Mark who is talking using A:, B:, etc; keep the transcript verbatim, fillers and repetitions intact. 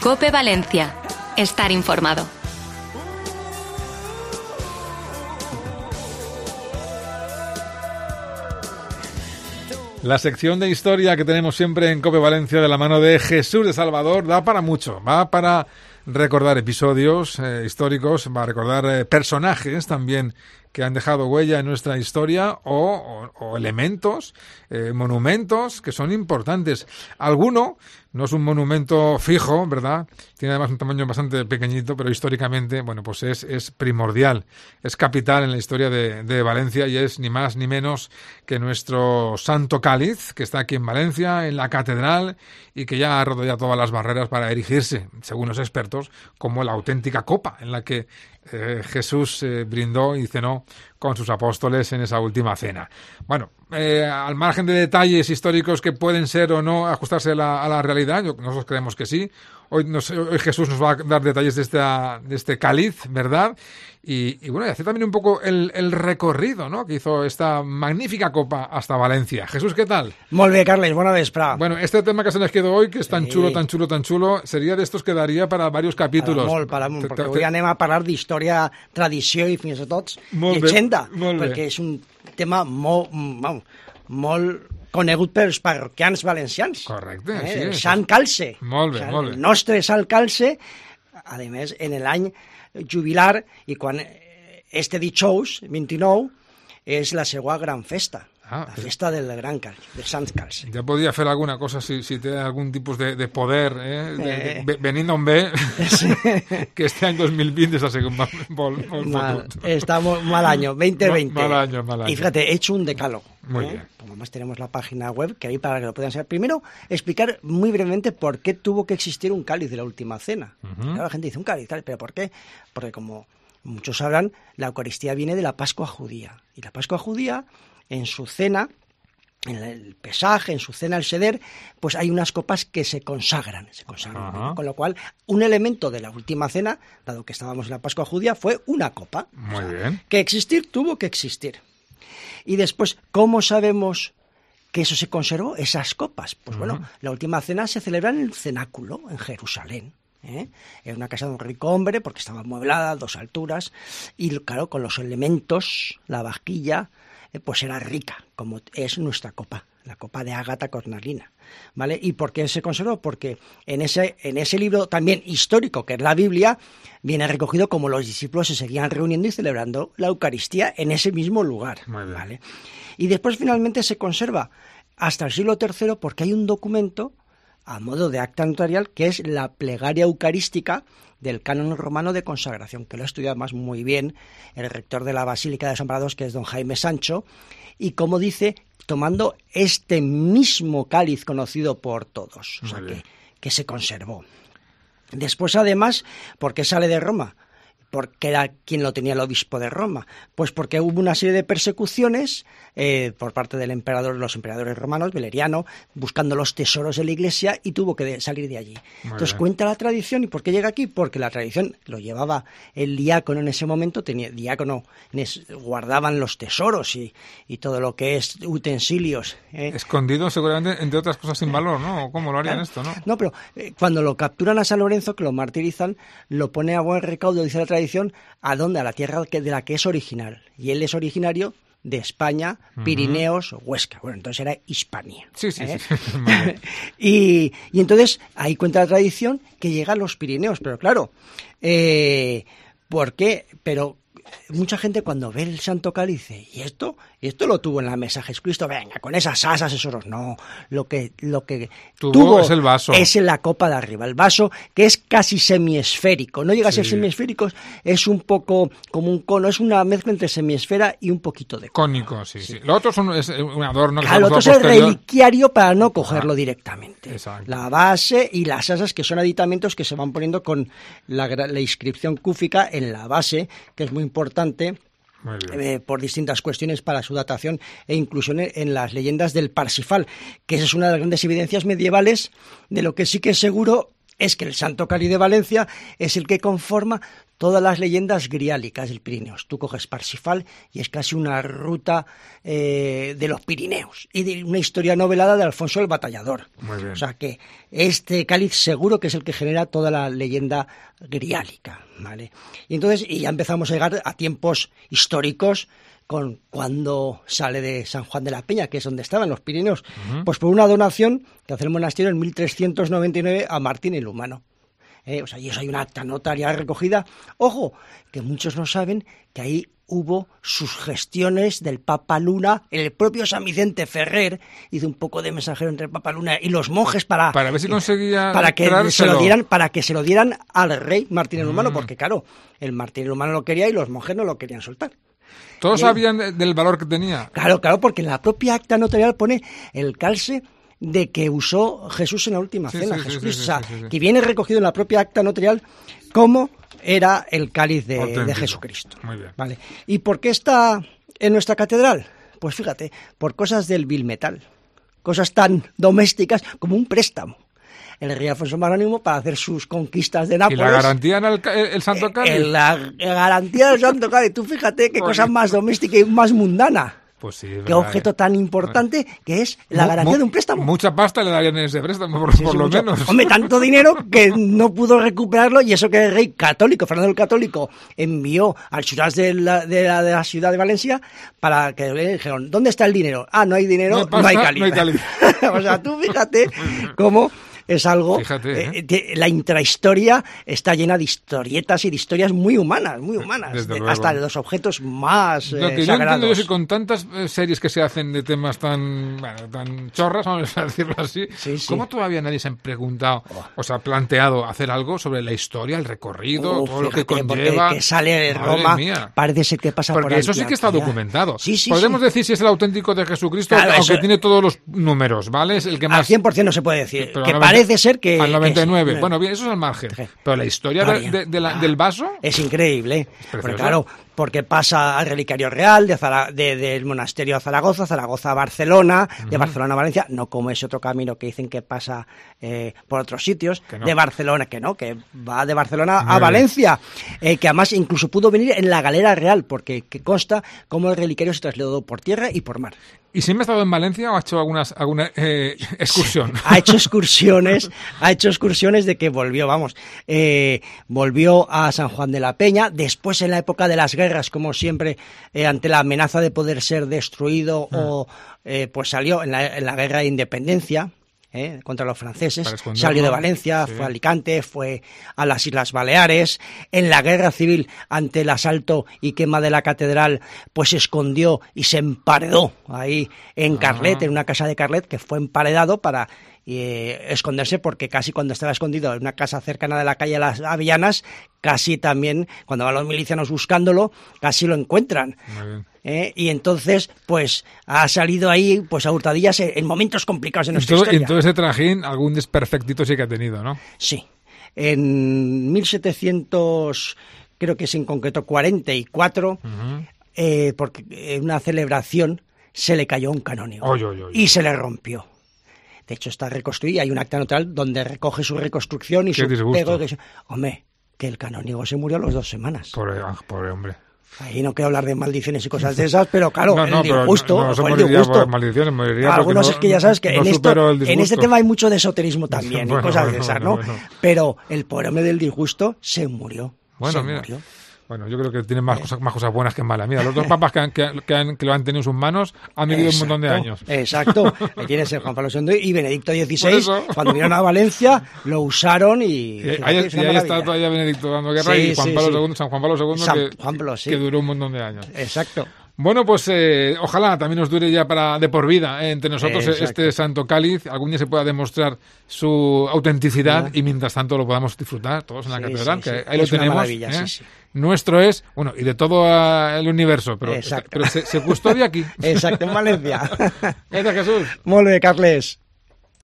A: COPE Valencia. Estar informado.
B: La sección de historia que tenemos siempre en COPE Valencia de la mano de Jesús de Salvador da para mucho. Va para recordar episodios eh, históricos, va a recordar eh, personajes también que han dejado huella en nuestra historia o, o, o elementos, eh, monumentos que son importantes. Alguno no es un monumento fijo, ¿verdad? Tiene además un tamaño bastante pequeñito, pero históricamente, bueno, pues es, es primordial, es capital en la historia de, de Valencia y es ni más ni menos que nuestro Santo Cáliz, que está aquí en Valencia, en la catedral, y que ya ha roto ya todas las barreras para erigirse, según los expertos, como la auténtica copa en la que eh, Jesús eh, brindó y cenó con sus apóstoles en esa última cena. Bueno, eh, al margen de detalles históricos que pueden ser o no ajustarse a la, a la realidad, yo, nosotros creemos que sí. Hoy, nos, hoy Jesús nos va a dar detalles de, esta, de este cáliz, ¿verdad? Y, y bueno, y hace también un poco el, el recorrido, ¿no?, que hizo esta magnífica copa hasta Valencia. Jesús, ¿qué tal?
C: Molt bé, Carles, bona vesprà.
B: Bueno, este tema que se nos quedó hoy, que es tan sí. chulo, tan chulo, tan chulo, sería de estos que daría para varios capítulos.
C: Para molt, para molt, perquè avui anem a parlar d'història, tradició i fins i tot llegenda, perquè és un tema molt, molt, molt conegut pels parroquians valencians.
B: Correcte,
C: eh?
B: sí.
C: Sant Calce.
B: Molt bé,
C: o sigui,
B: molt bé.
C: El nostre Sant Calce, a més, en l'any jubilar, i quan este dijous, vint-i-nou, és la seva gran festa. Ah, la festa del Gran Calce, de Sant Calce.
B: Ja podria fer alguna cosa si, si té algun tipus de, de poder, eh? De, eh. de, venint on ve, sí. Que este any dos mil vint està sent molt, molt, molt
C: mal,
B: fotut.
C: Está muy, mal año, veinte veinte.
B: Mal, mal año, mal año.
C: Y fíjate, he hecho un decálogo.
B: Muy
C: ¿eh?
B: bien.
C: Como además tenemos la página web, que ahí para que lo puedan saber. Primero, explicar muy brevemente por qué tuvo que existir un cáliz de la última cena. Uh-huh. Claro, la gente dice un cáliz, pero ¿por qué? Porque como muchos sabrán, la Eucaristía viene de la Pascua judía. Y la Pascua judía, en su cena, en el pesaje, en su cena al seder, pues hay unas copas que se consagran, se consagran, uh-huh. Con lo cual, un elemento de la última cena, dado que estábamos en la Pascua judía, fue una copa.
B: Muy
C: o sea,
B: bien.
C: Que existir, tuvo que existir. Y después, ¿cómo sabemos que eso se conservó? Esas copas. Pues uh-huh. Bueno, la última cena se celebra en el cenáculo, en Jerusalén. ¿eh? Era una casa de un rico hombre, porque estaba amueblada, a dos alturas, y claro, con los elementos, la vajilla, pues era rica, como es nuestra copa, la copa de ágata cornalina, ¿vale? ¿Y por qué se conservó? Porque en ese, en ese libro también histórico, que es la Biblia, viene recogido como los discípulos se seguían reuniendo y celebrando la Eucaristía en ese mismo lugar, ¿vale? Y después finalmente se conserva hasta el siglo tercero porque hay un documento a modo de acta notarial que es la plegaria eucarística del canon romano de consagración, que lo ha estudiado más muy bien el rector de la Basílica de Desamparados, que es don Jaime Sancho, y como dice, tomando este mismo cáliz conocido por todos, o sea, que, que se conservó. Después, además, ¿por qué sale de Roma? Porque era quien lo tenía el obispo de Roma. Pues porque hubo una serie de persecuciones eh, por parte del emperador, los emperadores romanos, Valeriano, buscando los tesoros de la iglesia y tuvo que de, salir de allí. Muy Entonces bien. Cuenta la tradición. ¿Y por qué llega aquí? Porque la tradición lo llevaba el diácono en ese momento, tenía diácono, guardaban los tesoros y, y todo lo que es utensilios. Eh.
B: Escondido seguramente, entre otras cosas sin valor, ¿no? ¿Cómo lo harían claro. esto, no?
C: No, pero eh, cuando lo capturan a San Lorenzo, que lo martirizan, lo pone a buen recaudo, dice la tradición, ¿a dónde? A la tierra de la que es original. Y él es originario de España, Pirineos, uh-huh. Huesca. Bueno, entonces era Hispania.
B: Sí, sí,
C: ¿eh?
B: sí. Vale.
C: y, y entonces ahí cuenta la tradición que llega a los Pirineos. Pero claro, eh, ¿por qué? Pero mucha gente cuando ve el Santo Cáliz dice, ¿y esto? Y esto lo tuvo en la mesa Jesucristo, venga, con esas asas, esos no. Lo que, lo que
B: tuvo,
C: tuvo
B: es el vaso.
C: Es en la copa de arriba, el vaso que es casi semiesférico. No llega a ser sí. semiesférico, es un poco como un cono, es una mezcla entre semiesfera y un poquito de cono.
B: Cónico, sí, sí. sí. Lo otro es un, es un adorno.
C: Claro, lo otro es el reliquiario para no cogerlo ah, directamente.
B: Exacto.
C: La base y las asas, que son aditamentos que se van poniendo con la, la inscripción cúfica en la base, que es muy importante. Eh, por distintas cuestiones para su datación e inclusión en, en las leyendas del Parsifal, que esa es una de las grandes evidencias medievales de lo que sí que es seguro es que el Santo Cáliz de Valencia es el que conforma todas las leyendas griálicas del Pirineos. Tú coges Parsifal y es casi una ruta eh, de los Pirineos y de una historia novelada de Alfonso el Batallador.
B: Muy bien.
C: O sea que este cáliz seguro que es el que genera toda la leyenda griálica, ¿vale? Y entonces y ya empezamos a llegar a tiempos históricos con cuando sale de San Juan de la Peña, que es donde estaban los Pirineos, uh-huh. pues por una donación que hace el monasterio en mil trescientos noventa y nueve a Martín el Humano. Eh, o sea, y eso hay una acta notarial recogida. Ojo, que muchos no saben que ahí hubo sugestiones del Papa Luna, el propio San Vicente Ferrer hizo un poco de mensajero entre el Papa Luna y los monjes para
B: para ver si conseguía
C: para que se lo dieran para que se lo dieran al rey Martín el Humano, mm. porque claro, el Martín el Humano lo quería y los monjes no lo querían soltar.
B: ¿Todos y sabían él, del valor que tenía?
C: Claro, claro, porque en la propia acta notarial pone el calce de que usó Jesús en la última
B: sí,
C: cena,
B: sí,
C: Jesucristo,
B: sí, sí,
C: o sea,
B: sí, sí, sí.
C: que viene recogido en la propia acta notarial cómo era el cáliz de, de Jesucristo.
B: Muy bien.
C: Vale. ¿Y por qué está en nuestra catedral? Pues fíjate, por cosas del vil metal, cosas tan domésticas como un préstamo. El rey Alfonso Magnánimo para hacer sus conquistas de Nápoles.
B: ¿Y la garantía en el, el, el Santo Cáliz?
C: Eh, la garantía del Santo Cáliz. Tú fíjate qué cosa más doméstica y más mundana.
B: Pues sí,
C: qué objeto tan importante que es la garantía de un préstamo.
B: Mucha pasta le darían en ese préstamo, por, sí, por sí, lo mucho. menos.
C: Hombre, tanto dinero que no pudo recuperarlo, y eso que el rey católico, Fernando el Católico, envió al ciudad de la, de la, de la ciudad de Valencia para que le dijeron, ¿dónde está el dinero? Ah, no hay dinero, no, pasta, no hay cáliz. No hay cáliz. O sea, tú fíjate cómo es algo,
B: Fíjate, ¿eh?
C: eh, la intrahistoria está llena de historietas y de historias muy humanas, muy humanas, de, hasta de los objetos más eh,
B: Lo que
C: sagrados.
B: yo entiendo es que con tantas eh, series que se hacen de temas tan, bueno, tan chorras, vamos a decirlo así,
C: sí, sí.
B: ¿cómo todavía nadie se ha preguntado, oh. o sea, ha planteado hacer algo sobre la historia, el recorrido, oh, todo fíjate, lo que conlleva?
C: Que sale de Roma, mía. Parece ser que pasa
B: porque
C: por ahí.
B: Porque eso sí que está documentado.
C: Sí, sí,
B: Podemos
C: sí.
B: decir si es el auténtico de Jesucristo, claro, aunque eso, tiene todos los números, ¿vale? Es el que más...
C: Al cien por ciento no se puede decir,
B: pero
C: que
B: noventa,
C: parece ser que...
B: Al noventa y nueve, bueno, bien, eso es al margen. Pero la historia de, de, de la, del vaso...
C: Es increíble, es porque claro, porque pasa al relicario real de Zara, de, del monasterio a Zaragoza, Zaragoza a Barcelona, uh-huh. de Barcelona a Valencia, no como ese otro camino que dicen que pasa eh, por otros sitios, no. de Barcelona, que no, que va de Barcelona Muy a Valencia, eh, que además incluso pudo venir en la galera real, porque que consta cómo el relicario se trasladó por tierra y por mar.
B: ¿Y siempre ha estado en Valencia o ha hecho algunas, alguna eh, excursión?
C: ha hecho excursiones, ha hecho excursiones de que volvió, vamos, eh, volvió a San Juan de la Peña, después en la época de las guerras, como siempre, eh, ante la amenaza de poder ser destruido, ah. o eh, pues salió en la, en la guerra de independencia, ¿eh? contra los franceses, salió de Valencia, sí. fue a Alicante, fue a las Islas Baleares, en la guerra civil ante el asalto y quema de la catedral, pues se escondió y se emparedó ahí en Carlet, ah. en una casa de Carlet, que fue emparedado para eh, esconderse, porque casi cuando estaba escondido en una casa cercana de la calle Las Avellanas, casi también, cuando van los milicianos buscándolo, casi lo encuentran.
B: Muy bien.
C: ¿Eh? Y entonces, pues, ha salido ahí, pues, a hurtadillas en momentos complicados de nuestra
B: en todo,
C: historia.
B: En todo ese trajín, algún desperfectito sí que ha tenido, ¿no?
C: Sí. En mil setecientos, creo que es en concreto cuarenta y cuatro, uh-huh. eh, porque en una celebración se le cayó un canónigo
B: oy, oy, oy,
C: y se le rompió. De hecho, está reconstruida. Hay un acta notarial donde recoge su reconstrucción y
B: Qué
C: su
B: disgusto.
C: pego. Que... Hombre, que el canónigo se murió a las dos semanas.
B: Pobre, pobre hombre.
C: Ahí no quiero hablar de maldiciones y cosas de esas, pero claro,
B: no, no,
C: el disgusto,
B: no, no,
C: fue
B: no
C: el disgusto.
B: Por maldiciones, moriría
C: Algunos
B: no,
C: es que ya sabes que
B: no
C: en, esto,
B: en
C: este tema hay mucho de esoterismo también,
B: bueno,
C: y cosas
B: bueno,
C: de esas,
B: bueno,
C: ¿no?
B: bueno.
C: Pero el pobre hombre del disgusto se murió.
B: Bueno,
C: se
B: mira.
C: murió.
B: Bueno, yo creo que tiene más, cosas, más cosas buenas que malas. Mira, los dos papas que, han, que, que, han, que lo han tenido en sus manos han vivido exacto, un montón de años.
C: Exacto. Ahí tienes el Juan Pablo segundo y Benedicto dieciséis. Cuando vinieron a Valencia, lo usaron y...
B: Y ahí, y ahí está todavía Benedicto dando guerra, sí, y Juan sí, Pablo sí. segundo, San Juan Pablo segundo,
C: San
B: que,
C: Juan Pablo, sí.
B: que duró un montón de años.
C: Exacto.
B: Bueno, pues eh, ojalá también nos dure ya para de por vida eh, entre nosotros Exacto. este Santo Cáliz. Algún día se pueda demostrar su autenticidad sí. y mientras tanto lo podamos disfrutar todos en la sí, catedral, sí, que sí. ahí es lo tenemos. ¿eh? Sí, sí. Nuestro es, bueno, y de todo el universo, pero, pero se, se custodia aquí.
C: Exacto, en Valencia.
B: Gracias, Jesús.
C: Molt bé, Carles.